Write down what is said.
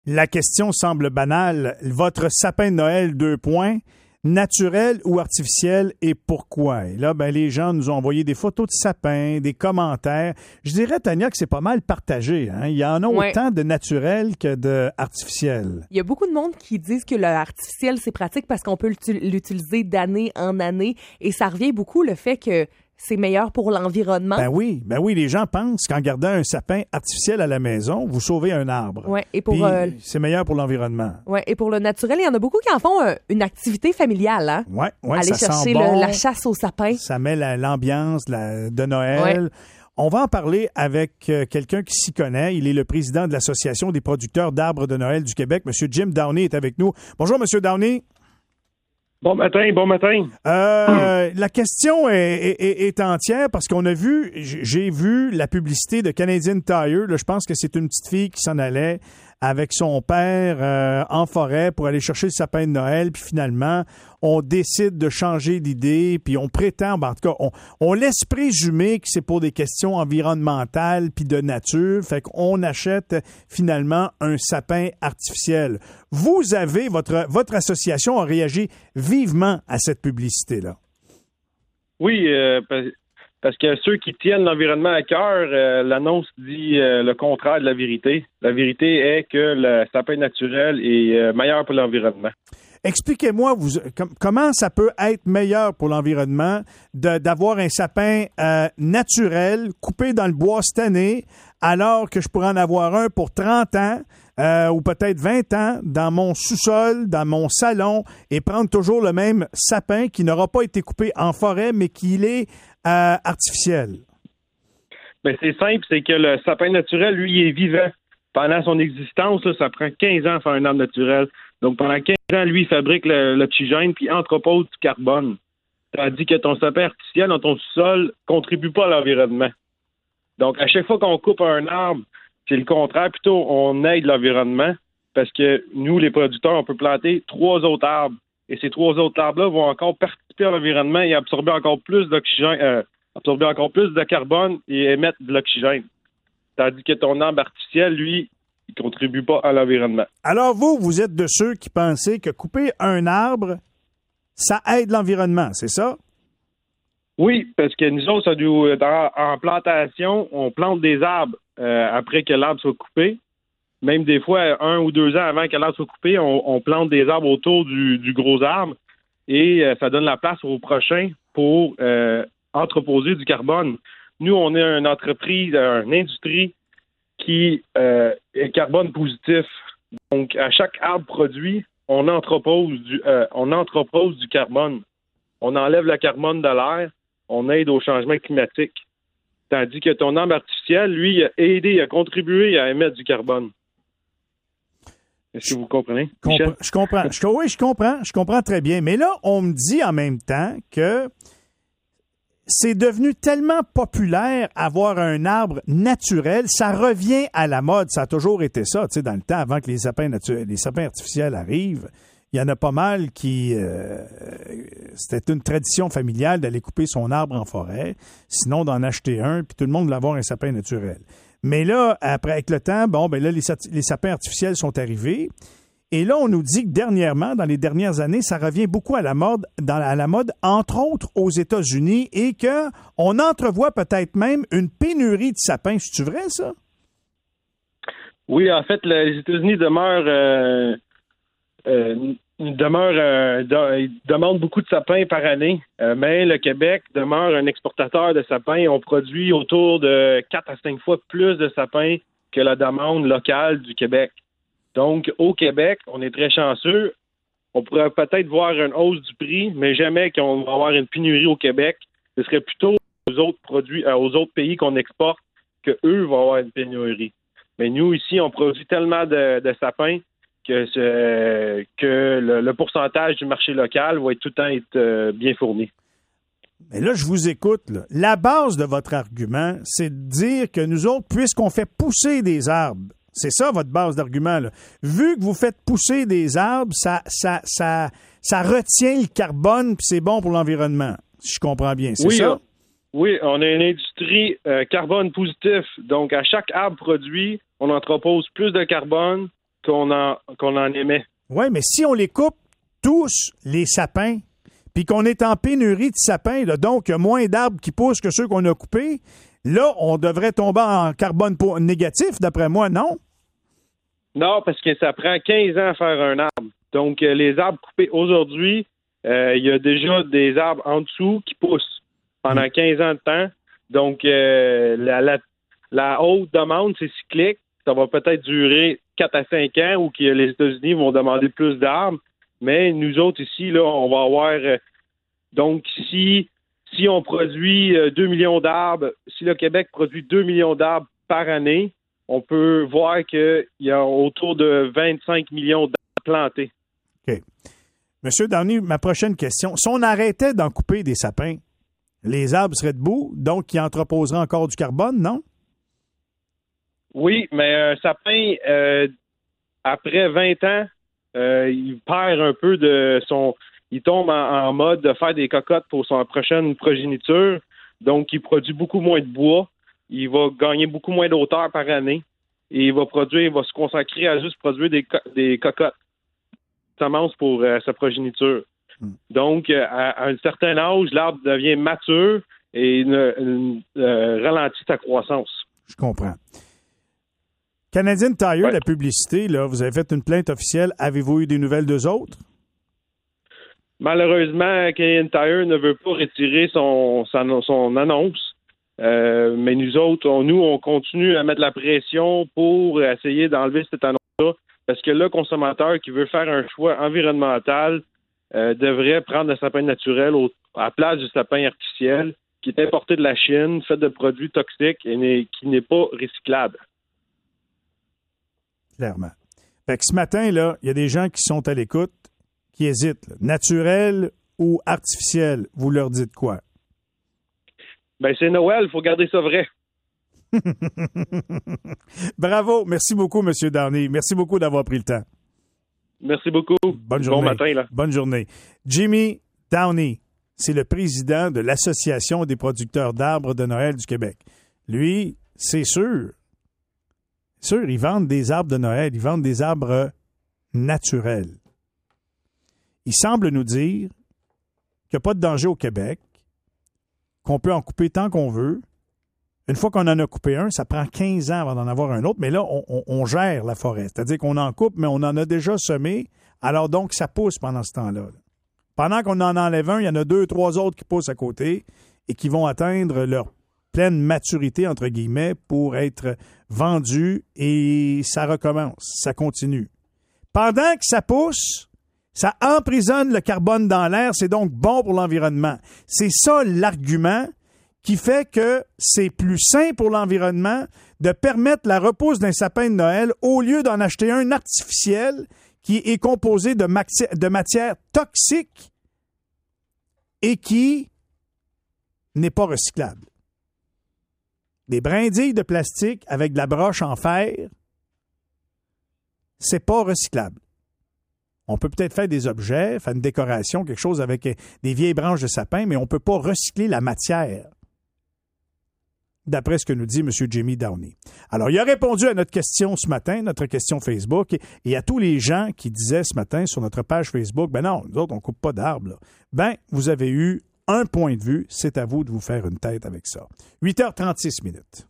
La question semble banale. Votre sapin de Noël, 2 points, naturel ou artificiel et pourquoi? Et là, les gens nous ont envoyé des photos de sapins, des commentaires. Je dirais, Tania, que c'est pas mal partagé. Hein? Il y en a autant de naturel que d'artificiel. Il y a beaucoup de monde qui disent que l'artificiel, c'est pratique parce qu'on peut l'utiliser d'année en année. Et ça revient beaucoup le fait que c'est meilleur pour l'environnement. Ben oui, les gens pensent qu'en gardant un sapin artificiel à la maison, vous sauvez un arbre. Ouais, et pour c'est meilleur pour l'environnement. Ouais, et pour le naturel, il y en a beaucoup qui en font une activité familiale, hein. Ouais, aller ça chercher sent bon, la chasse au sapin. Ça met l'ambiance de Noël. Ouais. On va en parler avec quelqu'un qui s'y connaît. Il est le président de l'Association des producteurs d'arbres de Noël du Québec. Monsieur Jim Downey est avec nous. Bonjour, Monsieur Downey. Bon matin. La question est entière parce qu'on a vu, j'ai vu la publicité de Canadian Tire. Là, je pense que c'est une petite fille qui s'en allait avec son père en forêt pour aller chercher le sapin de Noël. Puis finalement, on décide de changer d'idée. Puis on prétend, en tout cas, on laisse présumer que c'est pour des questions environnementales puis de nature. Fait qu'on achète finalement un sapin artificiel. Vous avez, votre association a réagi vivement à cette publicité-là. Oui, parce que ceux qui tiennent l'environnement à cœur, l'annonce dit le contraire de la vérité. La vérité est que le sapin naturel est meilleur pour l'environnement. Expliquez-moi, comment ça peut être meilleur pour l'environnement d'avoir un sapin naturel coupé dans le bois cette année, alors que je pourrais en avoir un pour 30 ans ou peut-être 20 ans dans mon sous-sol, dans mon salon, et prendre toujours le même sapin qui n'aura pas été coupé en forêt, mais qui est artificiel. Ben, c'est simple, c'est que le sapin naturel, lui, il est vivant. Pendant son existence, là, ça prend 15 ans à faire un arbre naturel. Donc, pendant 15 ans, lui, il fabrique l'oxygène puis entrepose du carbone. Tandis que ton sapin artificiel dans ton sous-sol contribue pas à l'environnement. Donc, à chaque fois qu'on coupe un arbre, c'est le contraire. Plutôt, on aide l'environnement parce que nous, les producteurs, on peut planter 3 autres arbres. Et ces 3 autres arbres-là vont encore participer à l'environnement et absorber encore plus d'oxygène, absorber encore plus de carbone et émettre de l'oxygène. Tandis que ton arbre artificiel, lui, il ne contribue pas à l'environnement. Alors vous êtes de ceux qui pensaient que couper un arbre, ça aide l'environnement, c'est ça? Oui, parce que nous autres, en plantation, on plante des arbres après que l'arbre soit coupé. Même des fois, 1 ou 2 ans avant que l'arbre soit coupé, on plante des arbres autour du gros arbre et ça donne la place au prochain pour entreposer du carbone. Nous, on est une entreprise, une industrie qui est carbone positif. Donc, à chaque arbre produit, on entrepose du carbone. On enlève le carbone de l'air, on aide au changement climatique. Tandis que ton arbre artificiel, lui, il a aidé, il a contribué à émettre du carbone. Est-ce que vous comprenez? Je comprends. Oui, je comprends. Je comprends très bien. Mais là, on me dit en même temps que c'est devenu tellement populaire avoir un arbre naturel, ça revient à la mode. Ça a toujours été ça, tu sais, dans le temps, avant que les sapins artificiels arrivent. Il y en a pas mal qui... c'était une tradition familiale d'aller couper son arbre en forêt, sinon d'en acheter un, puis tout le monde voulait avoir un sapin naturel. Mais là, après, avec le temps, les sapins artificiels sont arrivés. Et là, on nous dit que dernièrement, dans les dernières années, ça revient beaucoup à la mode, entre autres aux États-Unis, et qu'on entrevoit peut-être même une pénurie de sapins. C'est-tu vrai, ça? Oui, en fait, les États-Unis demandent beaucoup de sapins par année, mais le Québec demeure un exportateur de sapins. On produit autour de 4 à 5 fois plus de sapins que la demande locale du Québec. Donc, au Québec, on est très chanceux. On pourrait peut-être voir une hausse du prix, mais jamais qu'on va avoir une pénurie au Québec. Ce serait plutôt aux autres pays qu'on exporte qu'eux vont avoir une pénurie. Mais nous, ici, on produit tellement de sapins que le pourcentage du marché local va tout le temps être bien fourni. Mais là, je vous écoute. Là. La base de votre argument, c'est de dire que nous autres, puisqu'on fait pousser des arbres, c'est ça votre base d'argument, là. Vu que vous faites pousser des arbres, ça retient le carbone puis c'est bon pour l'environnement, si je comprends bien. C'est ça? Oui, on a une industrie carbone positif. Donc, à chaque arbre produit, on entrepose plus de carbone qu'on en émet. Oui, mais si on les coupe tous, les sapins, puis qu'on est en pénurie de sapins, là, donc il y a moins d'arbres qui poussent que ceux qu'on a coupés, là, on devrait tomber en carbone négatif, d'après moi, non? Non, parce que ça prend 15 ans à faire un arbre. Donc, les arbres coupés aujourd'hui, il y a déjà des arbres en dessous qui poussent pendant 15 ans de temps. Donc, la haute demande, c'est cyclique. Ça va peut-être durer 4 à 5 ans où que les États-Unis vont demander plus d'arbres. Mais nous autres, ici, là, on va avoir... donc, si on produit 2 millions d'arbres, si le Québec produit 2 millions d'arbres par année, on peut voir qu'il y a autour de 25 millions d'arbres plantés. OK. Monsieur Downey, ma prochaine question. Si on arrêtait d'en couper des sapins, les arbres seraient debout, donc ils entreposeraient encore du carbone, non? Oui, mais un sapin, après 20 ans, il perd un peu de son... Il tombe en mode de faire des cocottes pour son prochaine progéniture. Donc, il produit beaucoup moins de bois. Il va gagner beaucoup moins d'auteur par année. Et il va se consacrer à juste produire des cocottes. Semences pour sa progéniture. Donc, à un certain âge, l'arbre devient mature et ralentit sa croissance. Je comprends. Canadian Tire, Ouais. la publicité, là, vous avez fait une plainte officielle. Avez-vous eu des nouvelles d'eux autres? Malheureusement, Canadian Tire ne veut pas retirer son annonce. Mais nous autres, on continue à mettre la pression pour essayer d'enlever cette annonce-là. Parce que le consommateur qui veut faire un choix environnemental devrait prendre le sapin naturel à la place du sapin artificiel qui est importé de la Chine, fait de produits toxiques et qui n'est pas recyclable. Clairement. Fait que ce matin, là, il y a des gens qui sont à l'écoute, qui hésitent. Là. Naturel ou artificiel, vous leur dites quoi? Ben c'est Noël, il faut garder ça vrai. Bravo. Merci beaucoup, M. Downey. Merci beaucoup d'avoir pris le temps. Merci beaucoup. Bonne journée. Bon matin, là. Bonne journée. Jimmy Downey, c'est le président de l'Association des producteurs d'arbres de Noël du Québec. Lui, c'est sûr, ils vendent des arbres de Noël, ils vendent des arbres naturels. Il semble nous dire qu'il n'y a pas de danger au Québec, qu'on peut en couper tant qu'on veut. Une fois qu'on en a coupé un, ça prend 15 ans avant d'en avoir un autre, mais là, on gère la forêt. C'est-à-dire qu'on en coupe, mais on en a déjà semé, alors donc ça pousse pendant ce temps-là. Pendant qu'on en enlève un, il y en a 2, 3 autres qui poussent à côté et qui vont atteindre leur pleine maturité, entre guillemets, pour être vendus et ça recommence, ça continue. Pendant que ça pousse, ça emprisonne le carbone dans l'air, c'est donc bon pour l'environnement. C'est ça l'argument qui fait que c'est plus sain pour l'environnement de permettre la repousse d'un sapin de Noël au lieu d'en acheter un artificiel qui est composé de matière toxique et qui n'est pas recyclable. Des brindilles de plastique avec de la broche en fer, c'est pas recyclable. On peut peut-être faire des objets, faire une décoration, quelque chose avec des vieilles branches de sapin, mais on ne peut pas recycler la matière, d'après ce que nous dit M. Jimmy Downey. Alors, il a répondu à notre question ce matin, notre question Facebook, et à tous les gens qui disaient ce matin sur notre page Facebook, ben non, nous autres, on ne coupe pas d'arbres. Là. Ben, vous avez eu un point de vue, c'est à vous de vous faire une tête avec ça. 8h36 minutes.